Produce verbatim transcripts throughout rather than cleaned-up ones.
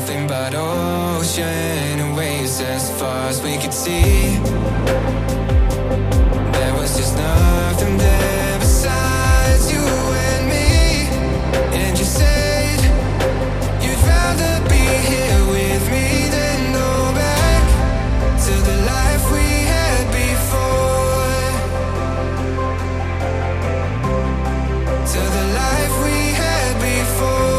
nothing but ocean and waves as far as we could see. There was just nothing there besides you and me. And you said you'd rather be here with me than go back to the life we had before. To the life we had before.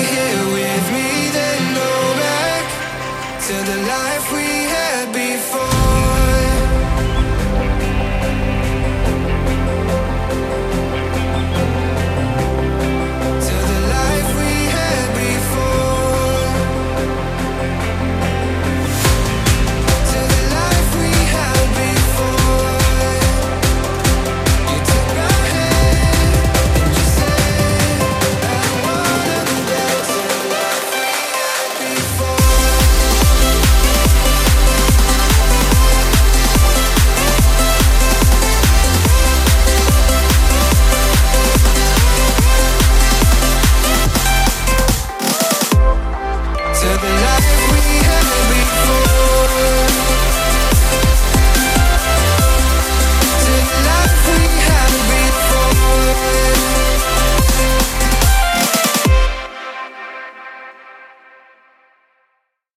To the life we had before.